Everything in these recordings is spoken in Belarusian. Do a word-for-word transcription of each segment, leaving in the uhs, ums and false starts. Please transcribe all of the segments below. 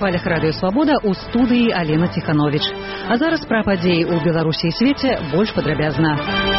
хвалях радыё Свабода ў студыі Алена Ціхановіч. А зараз пра падзеі ў Беларусі і свеце больш падрабязна.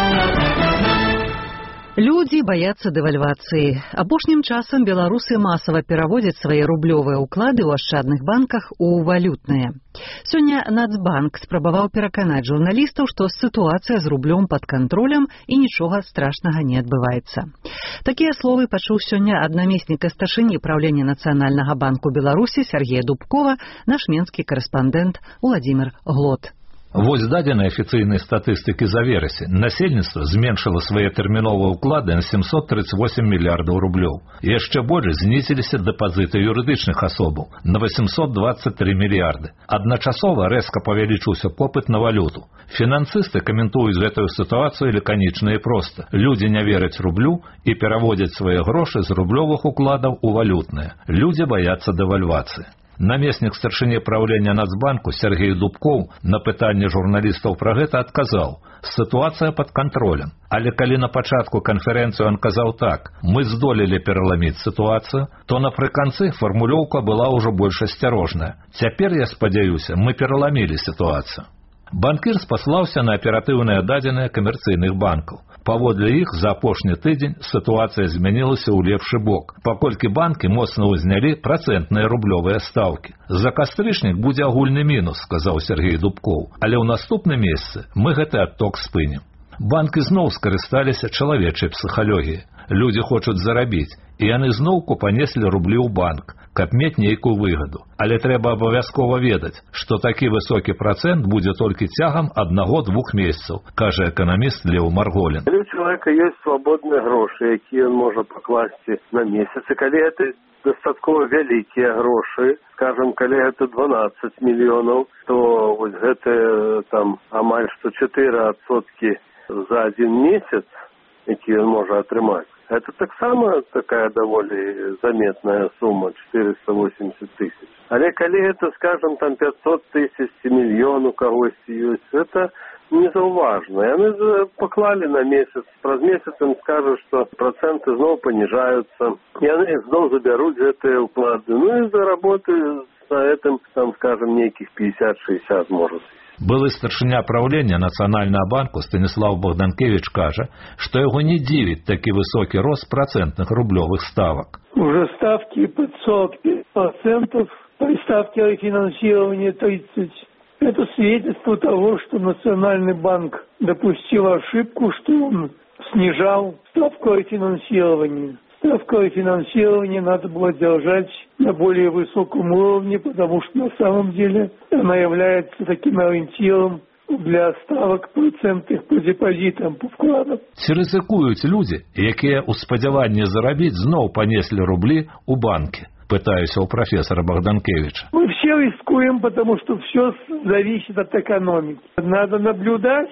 Людзі баяцца дэвальвацыі. Апошнім часам беларусы масава пераводзяць свае рублёвыя ўклады ў ашчадных банках у валютныя. Сёння Нацбанк спрабаваў пераканаць журналістаў, што сітуацыя з рублём пад кантролем і нічога страшнага не адбываецца. Такія словы пачуў сёння ад намесніка старшыні праўлення Нацыянальнага банку Беларусі Сергея Дубкова наш менскі карэспандэнт Уладзімір Глот. Вось дадзеныя афіцыйнай статыстыкі за верасень. Насельніцтва зменшыла свае тэрміновыя ўклады на семьсот тридцать восемь мільярдаў рублёў. Яшчэ больш знізіліся дэпазіты юрыдычных асобаў на восемьсот двадцать три мільярды. Адначасова рэзка павялічыўся попыт на валюту. Фінансісты каментуюць гэтую сітуацыю лаканічна і проста. Людзі не вераць рублю і пераводзяць свае грошы з рублёвых укладаў у валютныя. Людзі баяцца дэвальвацыі. Намеснік старшыні праўлення Нацбанку Сергей Дубков на пытанне журналістаў пра гэта адказаў: сітуацыя пад кантролем. Але калі на пачатку канферэнцыі ён казаў так: мы здолелі пераламіць сітуацыю, то напрыканцы фармулёўка была ўжо больш асцярожная. Цяпер, я спадзяюся, мы пераламілі сітуацыю. Банкір спаслаўся на аператыўныя дадзеныя камерцыйных банкаў. Паводле іх за апошні тыдзень сітуацыя змянілася ў лепшы бок, паколькі банкі моцна ўзнялі працэнтныя рублёвыя стаўкі. За кастрычнік будзе агульны мінус, сказаў Сергей Дубков, але ў наступным месяцы мы гэты адток спынім. Банкі зноў скарысталіся чалавечай псіхалогіяй. Людзі хочуць зарабіць, і яны зноўку панеслі рублі ў банк, каб мець нейкую выгаду. Але трэба абавязкова ведаць, што такі высокі працэнт будзе толькі цягам аднаго-двух месяцаў, кажа эканаміст Леў Марголін. Калі у чалавека ёсць свабодныя грошы, якія ён можа пакласці на месяц, і калі гэта дастаткова вялікія грошы, скажам, калі гэта дванаццаць мільёнаў, то вось гэта там амаль што чатыры адсоткі за адзін месяц, які ён можа атрымаць. Это таксама такая даволі заметная сума, четыреста восемьдесят тысяч. Але калі это, скажем, там пятьсот тысяч, мільён у кагосьці ёсць, это незаўважна. Яны паклалі на месяц, праз месяц ім скажуць, што працэнты зноў паніжаюцца, яны зноў забяруць гэтыя ўклады, ну і заработаюць на этом, там, скажем, нейкіх пятьдесят-шестьдесят, может. Былы старшыня праўлення Нацыянальнага банку Станіслав Богданкевич кажа, што яго не дзівіць такі высокі рост працэнтных рублёвых ставак. Уже ставки под сорок пять процентов, при ставке рефинансирования тридцать. Это свидетельство того, что Национальный банк допустил ошибку, что он снижал ставку рефинансирования. Ставку рефинансирования надо было держать на более высоком уровне, потому что на самом деле она является таким ориентиром для ставок процентных по депозитам, по вкладам. Ці рызыкуюць людзі, якія ў спадзяванні зарабіць зноў панеслі рублі ў банкі? Пытаюсь у профессора Богданкевича. Мы все рискуем, потому что все зависит от экономики. Надо наблюдать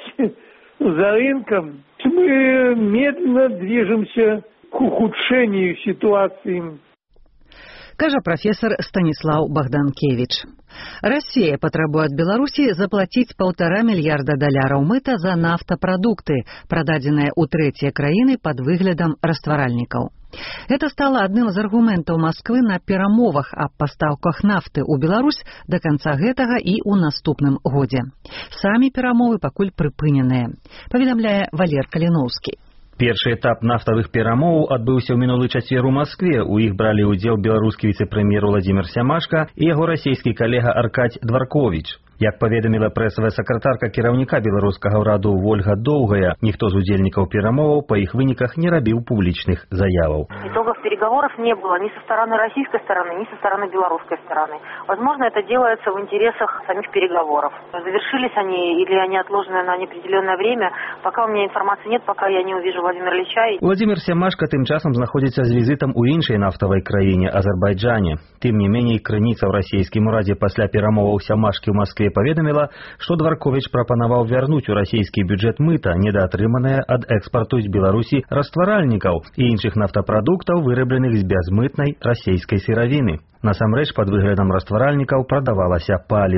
за рынком. Мы медленно движемся к ухудшению ситуации. Кажа прафесор Станіслав Богданкевич. Расія патрабуе ад Беларусі заплаціць паўтара мільярда даляраў мыта за нафтапрадукты, прададзеныя ў трэція краіны пад выглядам растваральнікаў. Это стало адным з аргументаў Масквы на перамовах аб пастаўках нафты ў Беларусь да канца гэтага і ў наступным годзе. Самі перамовы пакуль прыпыненыя, паведамляе Валер Каліноўскі. Першы этап нафтавых перамоваў адбыўся ў мінулы чацвер у Маскве. У іх бралі ўдзел беларускі віцэ-прэм'ер Уладзімір Сямашка і яго расійскі калега Аркадзь Дварковіч. Як паведаміла прэсавая сакратарка кіраўніка беларускага ўраду Вольга Доўгая, ніхто з удзельнікаў перамоваў па іх выніках не рабіў публічных заяваў. Итогов переговоров не было ни со стороны российской стороны, ни со стороны белорусской стороны. Возможно, это делается в интересах самих переговоров. Завершились они или они отложены на неопределенное время, пока у меня информации нет, пока я не увижу Владимира Ильича. Владимир Сямашка тым часам знаходзіцца з візітам у іншай нафтавай краіне, Азербайджане. Тым не меней, крыніца ў расійскім урадзе пасля перамоваў Сямашкі ў Маскве паведаміла, што Дварковіч прапанаваў вярнуць у расійскі бюджэт мыта, недаатрыманае ад экспарту з Беларусі растваральнікаў і іншых нафтапрадуктаў, вырабленых з бязмытнай расійскай сыравіны. Насамрэч, пад выглядам растваральнікаў прадавалася паліва.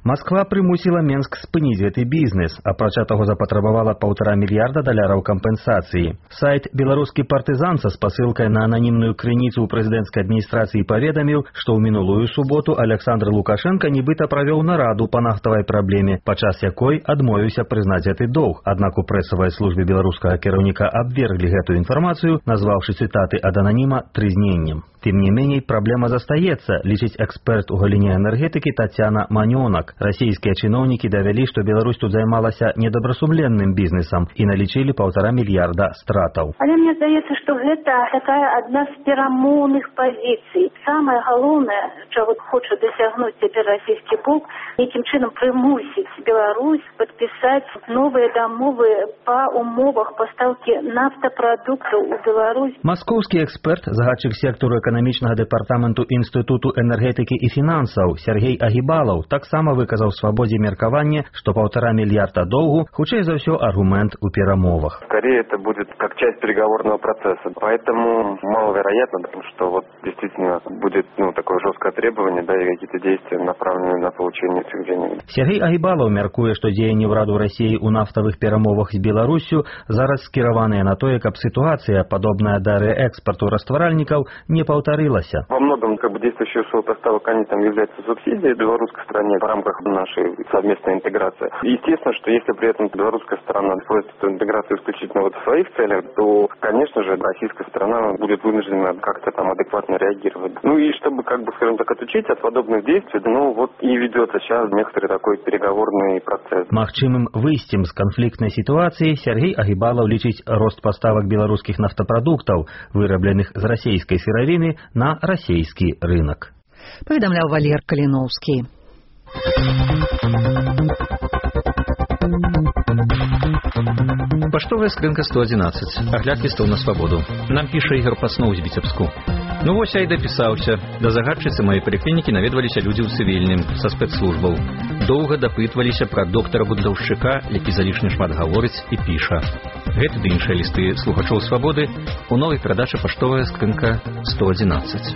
Москва прымусіла Менск спыніць гэты бізнес, апрача таго запатрабавала паўтара мільярда даляраў кампенсацыі. Сайт «Беларускі партызан» са спасылкай на ананімную крыніцу ў прэзідэнцкай адміністрацыі паведаміў, што ў мінулую суботу Александр Лукашенко нібыта правёў нараду па нафтавай праблеме, падчас якой адмовіўся прызнаць гэты доўг. Аднак у прэсавай службе беларускага кіраўніка абверглі гэтую інфармацыю, назваўшы цытаты ад ананіма трызненнем. Тым не меней, праблема застаецца, лічыць эксперт у галіне энергетыкі Татьяна Манёнак. Расійскія чыноўнікі давялі, што Беларусь тут займалася недобрасумленным бізнесам і налічылі паўтара мільярда стратаў. Але мне здаецца, што гэта такая адна з перамоўных пазіцый. Самае галоўнае, чаго хоча дасягнуць цяпер расійскі бок, нейкім чынам прымусіць Беларусь падпісаць новыя дамовы па умовах пастаўкі нафтапрадуктаў у Беларусь. Маскоўскі эксперт, загадчык сектору эканамічнага дэпартаменту Інстытуту энергетыкі і фінансаў Сергей Агібалаў таксама выказаў свабодзе меркаванне, што паўтара мільярда доўгу хутчэй за ўсё аргумент у перамовах. Скорее это будет как часть переговорного процесса, поэтому маловероятно, потому что вот действительно будет ну, такое жесткое требование, да, и какие-то действия направленные на получение этих денег. Сергей Агібалаў мяркуе, што дзеянні ўраду Расіі ў нафтавых перамовах з Беларуссю зараз скіраваныя на тое, каб ситуация, подобная да реэкспорту растваральников, не повторилась. Во многом как бы действующие условия поставок, они там являются субсидией белорусской стране в рамках нашей совместной интеграции. И естественно, что если при этом белорусская сторона использует эту интеграцию исключительно вот в своих целях, то, конечно же, российская сторона будет вынуждена как-то там адекватно реагировать. Ну и чтобы, как бы, скажем так, отучить от подобных действий, ну вот и ведется сейчас некоторый такой переговорный процесс. Магчымым выйсцем з канфліктнай сітуацыі Сергей Агібалаў лічыць рост паставак беларускіх нафтапрадуктаў, вырабленых з расійскай сыравіны, на расійскі рынок. Паведамляў Валер Каліноўскі. Паштовая скрынка сто одиннадцать. Агляд лістаў на свабоду. Нам піша Ігор Пасноў з Віцебску. Ну вось я і дапісаўся. Да загадчыцы маёй паліклінікі наведваліся людзі ў цывільным, са спецслужбаў. Доўга дапытваліся пра доктара будаўшчыка, які залішне шмат гаворыць і піша. Гэты ды іншыя лісты слухачоў свабоды у новай перадачы паштовая скрынка сто одиннадцать.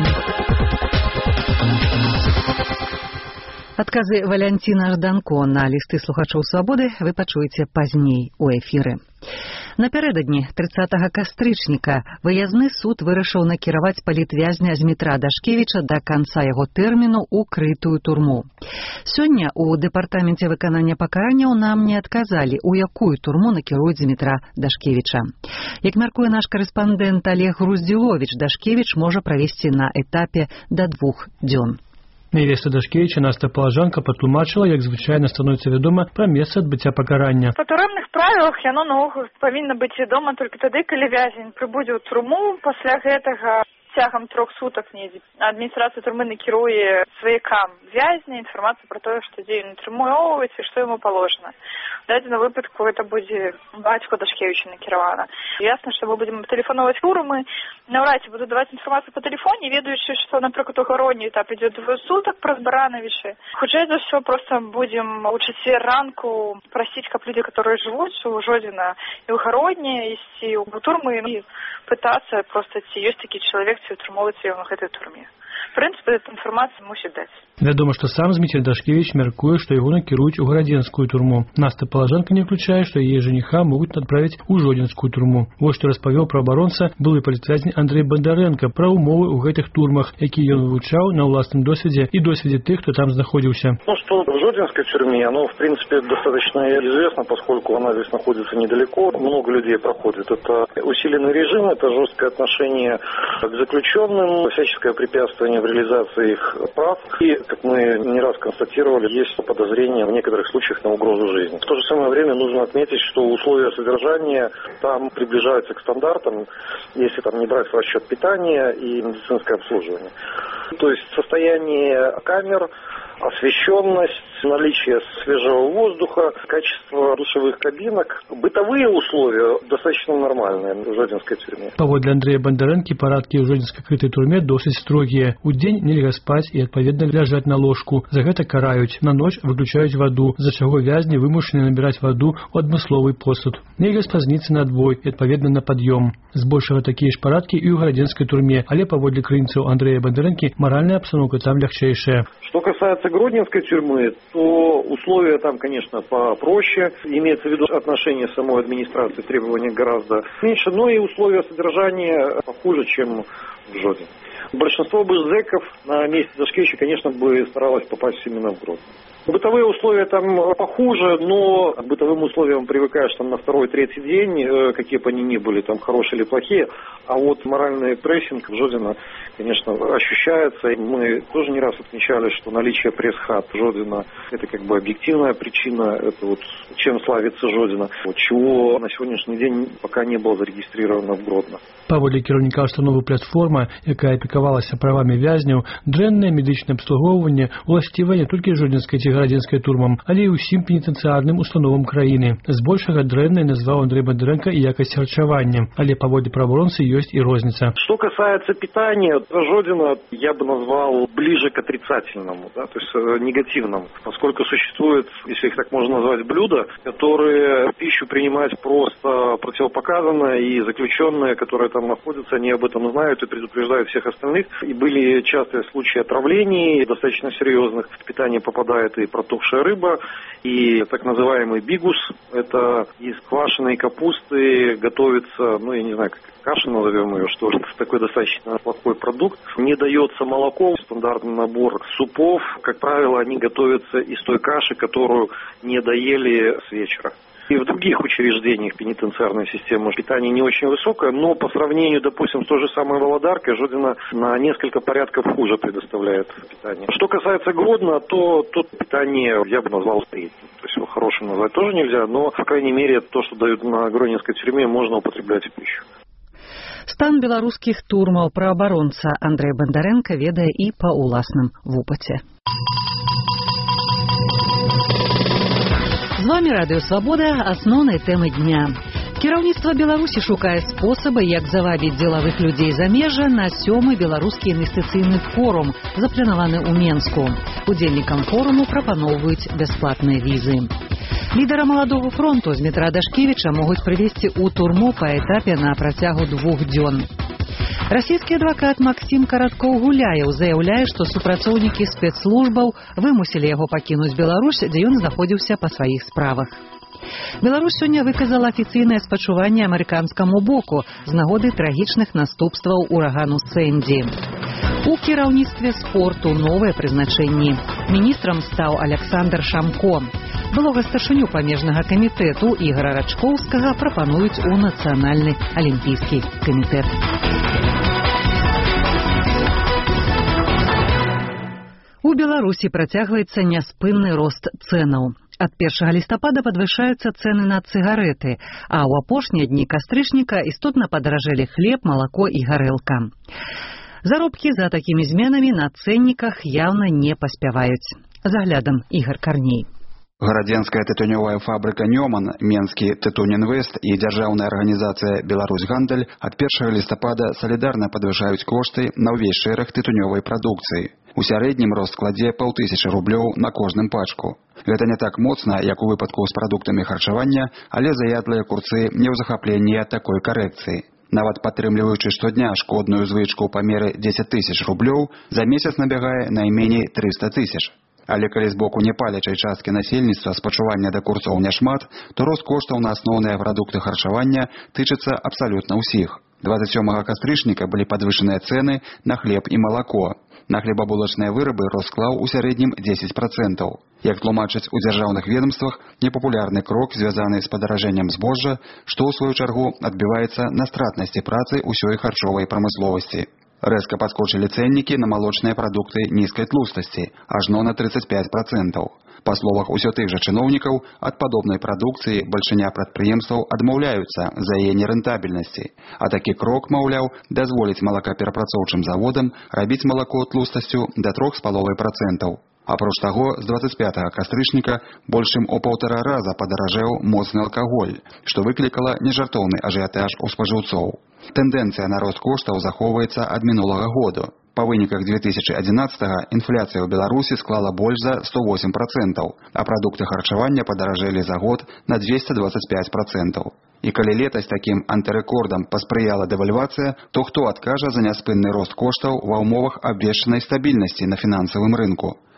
Адказы Валянціна Жданко на лісты слухачоў свабоды вы пачуеце пазней у эфіры. Напярэдадні трыццатага кастрычніка выязны суд вырашыў накіраваць палітвязня Змітра Дашкевіча да канца яго тэрміну ў крытую турму. Сёння у дэпартаменце выканання пакаранняў нам не адказалі, у якую турму накіруюць Змітра Дашкевіча. Як мяркуе наш карэспандэнт Олег Груздзіловіч, Дашкевіч можа правесці на этапе да двух дзён. Невеста Дашкевіча Наста Палажанка патлумачыла, як звычайна становіцца вядома пра месца адбыцця пакарання. Па турэмных правілах яно наогул павінна быць вядома толькі тады, калі вязень прыбудзе ў турму. Пасля гэтага цягам трох сутак недзе адміністрацыя турмы накіруе сваякам вязня інфармацыю пра тое, што дзе ён атрымоўваецца і што яму паложана. В дадзеным выпадку гэта будзе бацьку Дашкевіча накіравана. Ясна, што мы будзем тэлефановаць турмы, наўрад ці будуць даваць інфармацыю па тэлефоне, ведаючы, што, напрыклад, у гародні этап ідзе двое сутак праз Баранавічы. Хутчэй за ўсё проста будзем у чацвер ранку прасіць, каб людзі, которые жывуць у Жодзіна і ў гародні, ісці ў турмы і пытацца проста, ці ёсць такі чалавек, ці утрымоўваецца ён у гэтай турме. В прынцыпе, эту інфармацыю мусіць даць. Вядома, што сам Зміцер Дашкевіч мяркуе, што яго накіруюць у гарадзенскую турму. Наста Палажанка не ўключае, што яе жаніха могуць адправіць у Жодзінскую турму. Вось што распавёў праабаронца былы палітвязень Андрэй Бандарэнка пра умовы ў гэтых турмах, якія ён вывучаў на ўласным досведзе і досведзе тых, хто там знаходзіўся. Ну, что в Жодзинской тюрьме, оно, в принципе, достаточно известно, поскольку она здесь находится недалеко. Много людей проходит. Это усиленный режим, это жесткое отношение к заключенным, всяческое препятствование в реализации их прав. И, как мы не раз констатировали, есть подозрения в некоторых случаях на угрозу жизни. В то же самое время нужно отметить, что условия содержания там приближаются к стандартам, если там не брать в расчет питание и медицинское обслуживание. То есть состояние камер, освещенность, наличие свежего воздуха, качество душевых кабинок, бытовые условия достаточно нормальные в Жодзінскай тюрьме. Паводле Андрэя Бандарэнкі парадкі ў Жодзінскай крытай турме досыць строгія. У дзень нельга спаць і адпаведна ляжаць на ложку. За гэта караюць. На ноч выключаюць ваду, з-за чаго вязні вымушаны набіраць ваду ў адмысловы посуд. Нельга спазніцца на адбой і адпаведна на пад'ём. Збольшага такія ж парадкі і ў гарадзенскай турме, але паводле крыніцаў Андрэя Бандарэнкі маральная абстаноўка там лягчэйшая. Что касается Гродненской тюрьмы, что условия там, конечно, попроще, имеется в виду отношение самой администрации, требования гораздо меньше, но и условия содержания похуже, чем в Жодино. Большинство бы зэков на месте Дашкевича, конечно, бы старалось попасть именно в Гродно. Бытовые условия там похуже, но к бытовым условиям привыкаешь там на второй-третий день, какие бы они ни были, там хорошие или плохие. А вот моральный прессинг в Жодино, конечно, ощущается. И мы тоже не раз отмечали, что наличие пресс-хат Жодино – это как бы объективная причина, это вот чем славится Жодино, чего на сегодняшний день пока не было зарегистрировано в Гродно. Паводле кіраўніка установы платформа, якая апекавалася правамі вязняў, дрэннае медычнае абслугоўванне уласцівае не толькі жодзінскай ці гарадзінскай турмам, але і ўсім пенітэнцыярным установам краіны. Збольшага дрэннай назваў Андрей Бондаренко і якасць харчавання, але паводле праваабаронцы ёсць і розніца. Что касается питания, Жодино я бы назвал ближе к отрицательному, да, то есть негативному, поскольку существует, если их так можно назвать, блюда, которые пищу принимать просто противопоказано, и заключенные, которые там находятся, они об этом знают и предупреждают всех остальных. И были частые случаи отравлений, достаточно серьезных. В питание попадает и протухшая рыба, и так называемый бигус. Это из квашеной капусты готовится, ну я не знаю, как каша назовем ее, что это такой достаточно плохой продукт. Не дается молоко, стандартный набор супов. Как правило, они готовятся из той каши, которую не доели с вечера. И в других учреждениях пенитенциарной системы питание не очень высокое, но по сравнению, допустим, с той же самой Володаркой, Жодино на несколько порядков хуже предоставляет питание. Что касается Гродно, то тут питание я бы назвал средним. То есть его хорошим назвать тоже нельзя, но, по крайней мере, то, что дают на гродненской тюрьме, можно употреблять в пищу. Стан беларускіх турмаў праабаронца Андрей Бондаренко ведае і па ўласным вопыце. З вами Радыё Свабода, асноўнай тэмы дня. Кіраўніцтва Беларусі шукае спосабы, як завабіць дзелавых людзей замежжа на сёмы беларускі інвестыцыйны форум, запланаваны ў Менску. Удзельнікам форуму прапаноўваюць бясплатныя візы. Лідара маладога фронту Змітра Дашкевіча могуць прывесці ў турму па этапе на працягу двух дзён. Расійскі адвакат Максім Караткоў-Гуляеў заяўляе, што супрацоўнікі спецслужбаў вымусілі яго пакінуць Беларусь, дзе ён знаходзіўся па сваіх справах. Беларусь сёння выказала афіцыйнае спачуванне амерыканскаму боку з нагоды трагічных наступстваў урагану Сэнді. У кіраўніцтве спорту новыя прызначэнні. Міністрам стаў Аляксандр Шамко. Былога старшыню памежнага камітэту Ігора Рачкоўскага прапануюць у Нацыянальны алімпійскі камітэт. У Беларусі працягваецца няспынны рост цэнаў. Ад першага лістапада падвышаюцца цэны на цыгарэты, а ў апошнія дні кастрычніка істотна падаражэлі хлеб, малако і гарэлка. Заробкі за такімі зменамі на цэнніках яўна не паспяваюць. З аглядам Ігор Карней. Гарадзенская тытунёвая фабрыка «Нёман», Менскі Тытунінвест і дзяржаўная арганізацыя «Беларусьгандаль» ад першага лістапада салідарна падвышаюць кошты на ўвесь шэраг тытунёвай прадукцыі. У сярэднім рост складзе паўтысячы рублёў на кожным пачку. Гэта не так моцна, як у выпадку з прадуктамі харчавання, але заядлыя курцы не ў захапленні ад такой карэкцыі. Нават падтрымліваючы штодня шкодную звычку ў памеры дзесяць тысяч рублёў, за месяц набягае найменей трыста тысяч. Але калі з боку непалячай часткі насельніцтва спачування да курсоў няшмат, то рост коштаў на асноўныя прадукты харчавання тычыцца абсалютна ўсіх. двадцать сёмага кастрычніка былі падвышаныя цэны на хлеб і малако. На хлебабулачныя вырабы рост склаў у сярэднім дзесяць працэнтаў. Як тлумачаць у дзяржаўных ведомствах, непапулярны крок, звязаны з падаражэннем збожжа, што ў сваю чаргу адбіваецца на стратнасці працы ўсёй харчовай прамысловасці. Рэзка падскочылі цэннікі на малочныя прадукты нізкай тлустасці, ажно на тридцать пять процентов. Па словах усё тых жа чыноўнікаў, ад падобнай прадукцыі бальшыня прадпрыемстваў адмаўляюцца за яе нерэнтабельнасці. А такі крок, маўляў, дазволіць малакаперапрацоўчым заводам рабіць малако тлустасцю да трох з паловай процентаў. Апроч таго, з двадцать пятага кастрычніка больш чым у паўтара раза падаражэў моцны алкаголь, што выклікала нежартоўны ажыятаж у спажыўцоў. Тэндэнцыя на рост коштаў захоўваецца ад мінулага году. Па выніках две тысячи одиннадцатага інфляцыя ў Беларусі склала больш за сто восемь процентов, а прадукты харчавання падаражэлі за год на двести двадцать пять процентов. І калі летась такім антырэкордам паспрыяла дэвальвацыя, то хто адкажа за няспынны рост коштаў ва ўмовах абвешчанай стабільнасці на фінансавым рынку?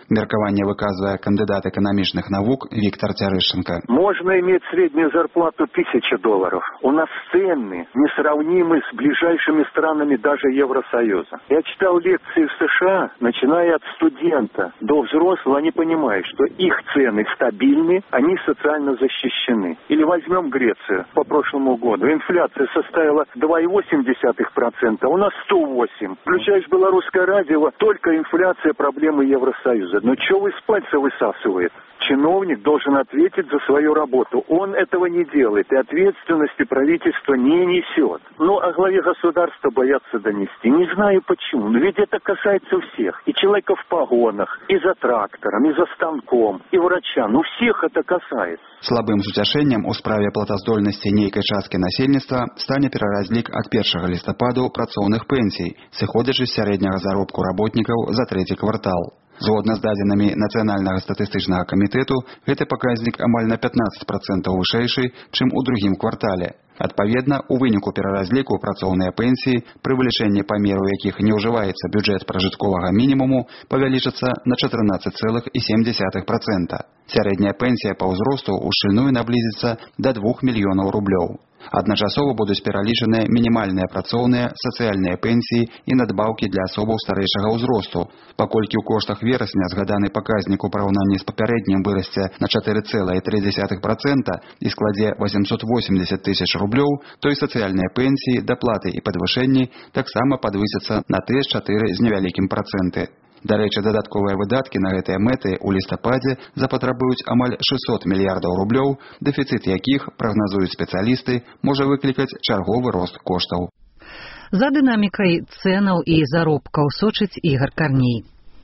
Меркаванне выказвае кандыдат эканамічных навук Виктор Терещенко. Можно иметь среднюю зарплату тысяча долларов. У нас цены несравнимы с ближайшими странами даже Евросоюза. Я читал лекции в США, начиная от студента до взрослого, они понимают, что их цены стабильны, они социально защищены. Или возьмем Грецию по прошлому году. Инфляция составила два и восемь десятых процента, у нас сто восемь. Включаешь белорусское радио, только инфляция, проблемы Евросоюза. Но что вы с пальца высасывает? Чиновник должен ответить за свою работу. Он этого не делает, и ответственности правительство не несет. Ну, а главе государства боятся донести. Не знаю почему, но ведь это касается всех. И человека в погонах, и за трактором, и за станком, и врача. Ну, всех это касается. Слабым суцяшэннем у справе платаздольнасці нейкай часткі насельніцтва стане пераразлік ад першага лістападу працоўных пенсій, сыходзячы з сярэдняга заробку работнікаў за трэці квартал. Згодна з дадзенымі Нацыянальнага статыстычнага камітэту, гэты паказнік амаль на пятнаццаць процентаў вышэйшы, чым у другім квартале. Адпаведна, у выніку пераразліку працоўныя пенсіі, пры вылічэнні памеру якіх не ўжываецца бюджэт пражытковага мінімуму, павялічыцца на чатырнаццаць цэлых сем дзесятых процента. Сярэдняя пенсія па ўзросту ушчыльную наблізіцца да двух мільёнаў рублёў. Адначасова будуць пералічаныя мінімальныя працоўныя, сацыяльныя пенсіі і надбаўкі для асобаў старэйшага ўзросту. Паколькі ў коштах верасня згаданы паказнік у параўнанні з папярэднім вырасце на чатыры цэлых тры дзесятых процента і складзе восемьсот восемьдесят тысяч рублёў, то і сацыяльныя пенсіі, даплаты і падвышэнні таксама падвысяцца на тры чатыры з невялікім працэнты. Дарэчы, дадатковыя выдаткі на гэтыя мэты ў лістападзе запатрабуюць амаль шэсцьсот мільярдаў рублёў, дэфіцыт якіх, прагназуюць спецыялісты, можа выклікаць чарговы рост коштаў. За дынамікай цэнаў і заробкаў сочыць Ігор Карней.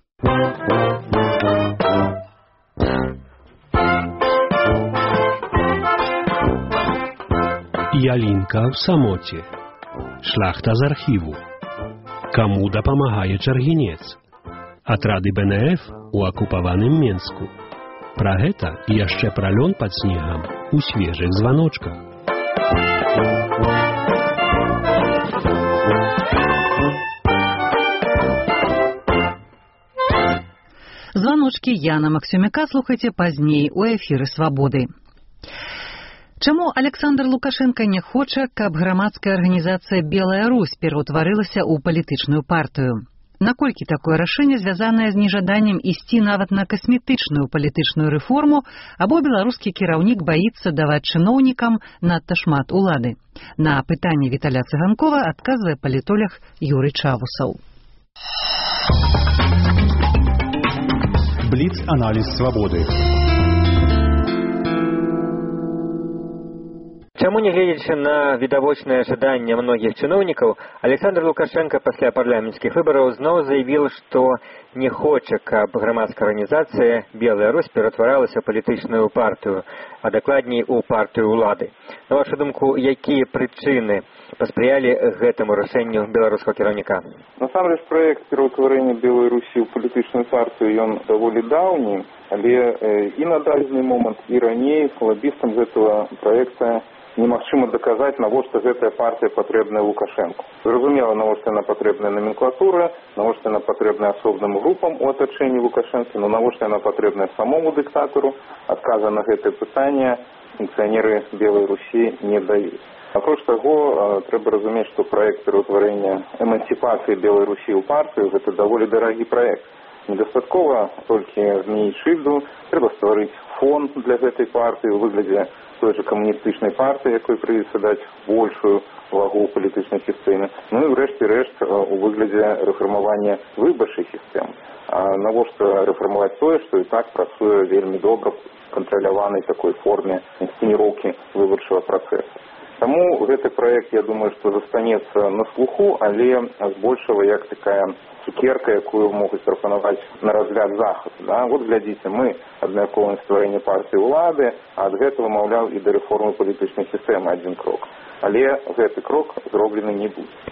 Ялінка в самоце. Шляхта з архіву. Каму дапамагае чаргінец? Атрады Б Н Ф у акупаваным Менску. Пра гэта і яшчэ пра лён пад снегам у свежых званочках. Званочкі Яна Максюмяка слухайце пазней у эфіры Свабоды. Чаму Александр Лукашенко не хоча, каб грамадская арганізацыя «Белая Русь» пераўтварылася ў палітычную партыю? Наколькі такое рашэнне звязанае з нежаданнем ісці нават на касметычную палітычную рэформу, або беларускі кіраўнік баіцца даваць чыноўнікам надта шмат улады? На пытанне Віталя Цыганкова адказвае палітолог Юрый Чавусаў. Бліц-аналіз «Свабоды». Чаму, нягледзячы на відавочнае жаданне многіх чыноўнікаў, Александр Лукашенко пасля парламенцкіх выбараў зноў заявіў, што не хоча, каб грамадская арганізацыя «Белая Русь» ператваралася ў палітычную партыю, а дакладней у партыю ўлады. На вашу думку, якія прычыны паспрыялі гэтаму рашэнню беларускага кіраўніка? Насамрэч, праект пераўтварэння Белай Русі ў палітычную партыю ён даволі даўні, але і на дадзены момант, і раней лабістам гэтага праекта немагчыма даказаць, навошта гэтая партыя патрэбная Лукашэнку. Зразумела, навошта яна патрэбная номенклатура, навошта яна патрэбная асобным групам у атачэнні Лукашэнкі, но навошта яна патрэбная самому дыктатару, адказа на гэтае пытанне функцыянеры Белай Русі не даюць. Апроч таго, трэба разумець, што праект пераўтварэння эмансіпацыі Белай Русі ў партыю – гэта даволі дарагі праект. Недастаткова толькі змяніць шыльду, трэба стварыць фон для гэтай партыі ў выглядзе той же камуністычнай партыі, якой прыйдзецца даць большую вагу ў палітычнай сістэме. Ну і врэшце рэшт у выглядзе рэфармавання выбарчай сістэмы. А навошта рэфармаваць тое, што і так працуе вельмі добра в кантраляванай такой форме інсцэніроўкі выбарчага працэсу. Таму гэты праект, я думаю, што застанецца на слуху, але збольшага як такая цукерка, якую могуць прапанаваць на разгляд захаду. Да? Вот глядзіце, мы абмяркоўваем стварэнне партыі ўлады, а ад гэтага, маўляў, і да рэформы палітычнай сістэмы адзін крок. Але гэты крок зроблены не будзе.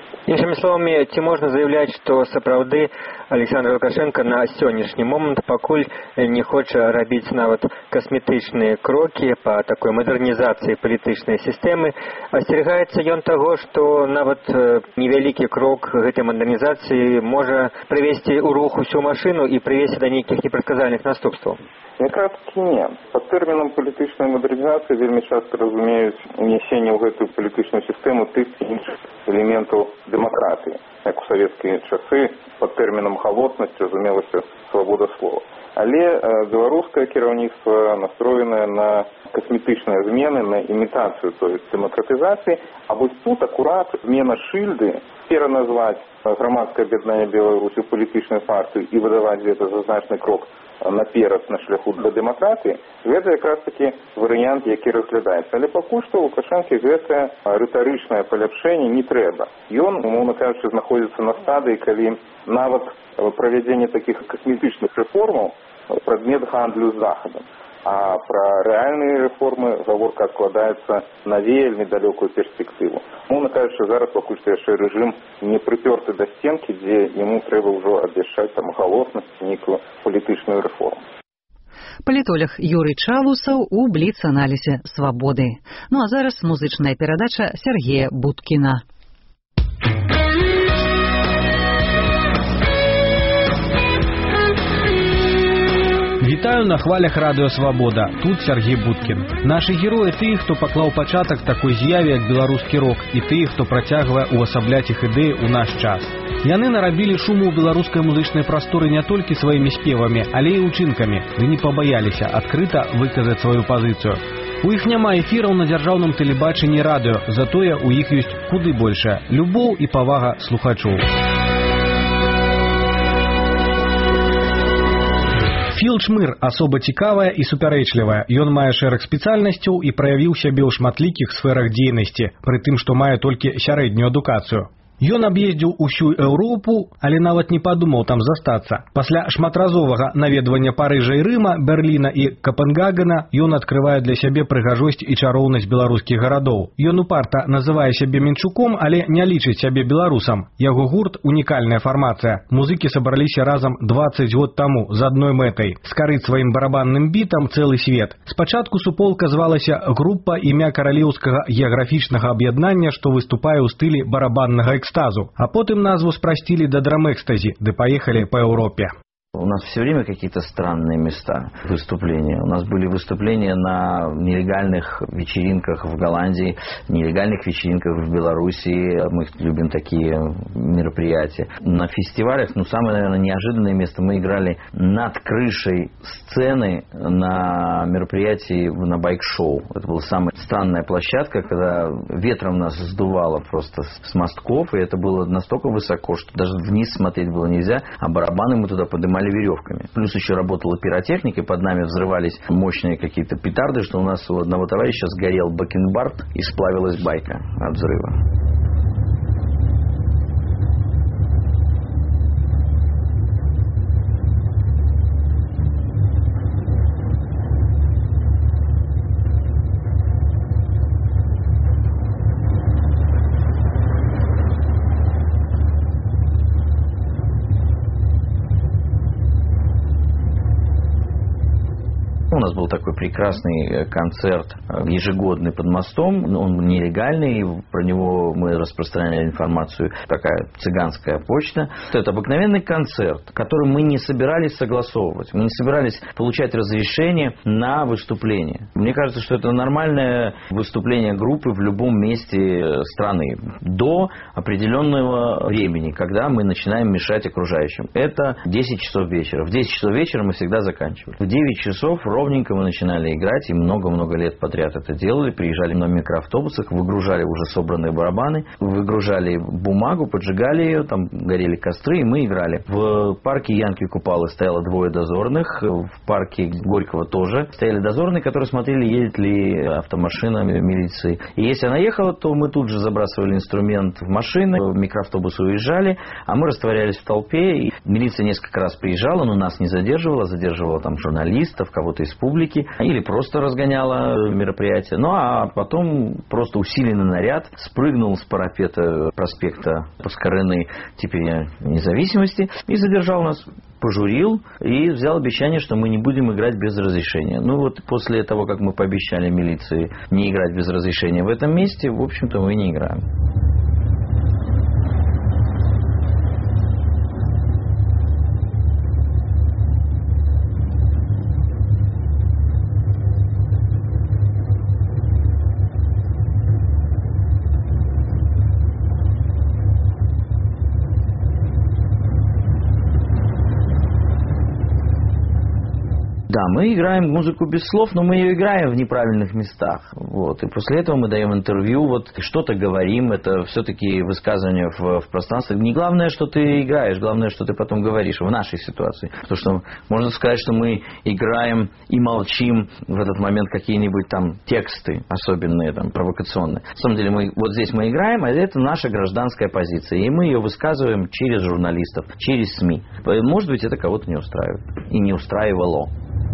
Іншымі словамі, ці можна заявляць, што сапраўды Александр Лукашенко на сённяшні момант пакуль не хоча рабіць нават касметычныя крокі па такой мадэрнізацыі палітычнай сістэмы. Асцерагаецца ён таго, што нават невялікі крок гэтай мадэрнізацыі можа прывесці ў рух усю машыну і прывесці да нейкіх непрадказальных наступстваў? Якраз таки не. Под термином політичної модернізації вельми часто розуміють внесення в эту політичну систему тих інших елементів демократії. Як у совєтські часи під терміном халотність розумілося свобода слова. Але білоруське керівництво настроєне на косметичні зміни, на імітацію тобто демократизації. А ось тут акурат зміна шильди, переназвати громадське об'єднання Білорусі політичною партією і видавати це зазначений крок наперад на шляху до демократії, гэта якраз таки варыянт, які разглядаецца. Але пакуль што Лукашэнке гэта рытарычнае паляпшэнне не трэба. Ён, умоўна кажучы, знаходзіцца на стадыі, калі нават правядзенне такіх касметычных рэформаў прадмет гандлю з Захадам. А пра рэальныя рэформы гаворка адкладаецца на вельмі далёкую перспектыву. Умоўна кажучы, зараз пакуль што яшчэ рэжым не прыпёрты да сценкі, дзе яму трэба ўжо абвяшчаць там галоснасць, нейкую палітычную рэформу. Палітолог Юрый Чалусаў у бліц-аналізе «Свабоды». Ну а зараз музычная перадача Сергея Будкіна. Вітаю на хвалях радыё «Свабода». Тут Сергей Будкін. Нашы героі тыя, хто паклаў пачатак такой з'яве, як беларускі рок, і тыя, хто працягвае увасабляць іх ідэі ў наш час. Яны нарабілі шуму ў беларускай музычнай прасторы не толькі сваімі спевамі, але і ўчынкамі, ды не пабаяліся адкрыта выказаць сваю пазіцыю. У іх няма эфіраў на дзяржаўным тэлебачанні і радыё, затое у іх ёсць куды большая любоў і павага слухачоў. Філ Чмыр асоба цікавая і супярэчлівая. Ён мае шэраг спецыяльнасцяў і праявіў сябе ў шматлікіх сферах дзейнасці, пры тым, што мае толькі сярэднюю адукацыю. Ён аб'ездзіў усю Еўропу, але нават не падумаў там застацца. Пасля шматразовага наведвання Парыжа і Рыма, Берліна і Капенгагена ён адкрывае для сябе прыгажосць і чароўнасць беларускіх гарадоў. Ён упарта называе сябе менчуком, але не лічыць сябе беларусам. Яго гурт – унікальная фармацыя. Музыкі сабраліся разам дваццаць год таму з адной мэтай – скарыць сваім барабанным бітам цэлы свет. Спачатку суполка звалася група імя каралеўскага геаграфічнага аб'яднання, што выступае ў стылі барабаннага экстазу, а потым назву спрасцілі да драм-экстазі, ды паехалі па Еўропе. У нас все время какие-то странные места выступления. У нас были выступления на нелегальных вечеринках в Голландии, нелегальных вечеринках в Белоруссии. Мы любим такие мероприятия. На фестивалях, ну, самое, наверное, неожиданное место. Мы играли над крышей сцены на мероприятии на байк-шоу. Это была самая странная площадка, когда ветром нас сдувало просто с мостков. И это было настолько высоко, что даже вниз смотреть было нельзя. А барабаны мы туда поднимали веревками. Плюс еще работала пиротехника, и под нами взрывались мощные какие-то петарды, что у нас у одного товарища сгорел бакенбард и сплавилась байка от взрыва. У нас был такой прекрасный концерт ежегодный под мостом. Он нелегальный, про него мы распространяли информацию. Такая цыганская почта. Это обыкновенный концерт, который мы не собирались согласовывать. Мы не собирались получать разрешение на выступление. Мне кажется, что это нормальное выступление группы в любом месте страны. До определенного времени, когда мы начинаем мешать окружающим. Это десять часов вечера. В десять часов вечера мы всегда заканчивали. В девять часов ровно ровненько мы начинали играть, и много-много лет подряд это делали. Приезжали на микроавтобусах, выгружали уже собранные барабаны, выгружали бумагу, поджигали ее, там горели костры, и мы играли. В парке Янки Купалы стояло двое дозорных, в парке Горького тоже стояли дозорные, которые смотрели, едет ли автомашина милиции. И если она ехала, то мы тут же забрасывали инструмент в машины, микроавтобусы уезжали, а мы растворялись в толпе. И милиция несколько раз приезжала, но нас не задерживала, задерживала там журналистов, кого-то из публики. публики или просто разгоняла мероприятие. Ну а потом просто усиленный наряд спрыгнул с парапета проспекта Паскарены, теперь независимости, и задержал нас, пожурил и взял обещание, что мы не будем играть без разрешения. Ну вот после того, как мы пообещали милиции не играть без разрешения в этом месте, в общем-то мы не играем. Да, мы играем музыку без слов, но мы ее играем в неправильных местах. Вот. И после этого мы даем интервью, вот что-то говорим, это все-таки высказывание в, в пространстве. Не главное, что ты играешь, главное, что ты потом говоришь в нашей ситуации. Потому что можно сказать, что мы играем и молчим в этот момент какие-нибудь там тексты особенные, там, провокационные. На самом деле, мы, вот здесь мы играем, а это наша гражданская позиция. И мы ее высказываем через журналистов, через СМИ. Может быть, это кого-то не устраивает. И не устраивало.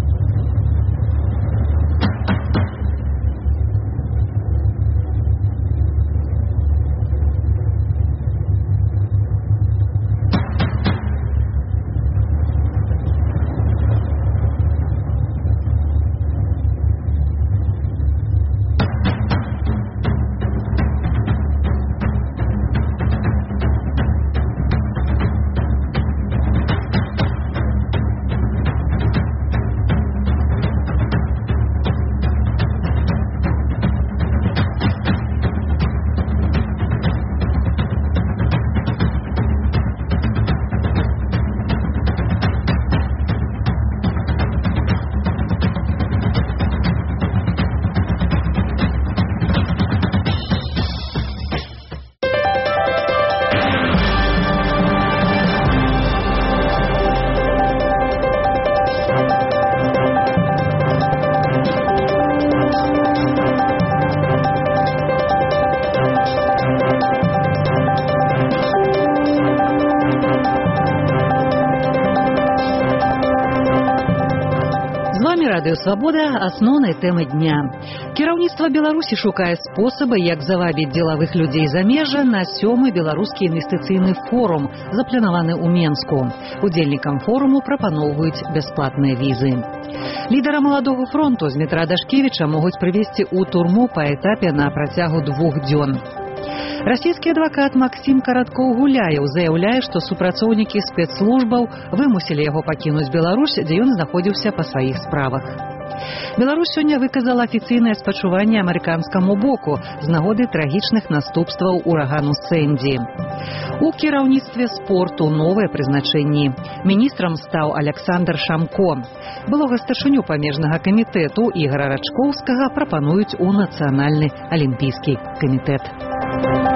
Радыё Свабода асноўнай тэмы дня. Кіраўніцтва Беларусі шукае спосабы, як завабіць дзелавых людзей замежжа на сёмы беларускі інвестыцыйны форум, запланаваны ў Менску. Удзельнікам форуму прапаноўваюць бясплатныя візы. Лідара маладога фронту Змітра Дашкевіча могуць прывесці ў турму па этапе на працягу двух дзён. Расійскі адвакат Максім Караткоў-Гуляеў заяўляе, што супрацоўнікі спецслужбаў вымусілі яго пакінуць Беларусь, дзе ён знаходзіўся па сваіх справах. Беларусь сёння выказала афіцыйнае спачуванне амерыканскаму боку з нагоды трагічных наступстваў урагану Сэнді. У кіраўніцтве спорту новыя прызначэнні. Міністрам стаў Аляксандр Шамко. Былога старшыню памежнага камітэту Ігара Рачкоўскага прапануюць у Нацыянальны алімпійскі камітэт.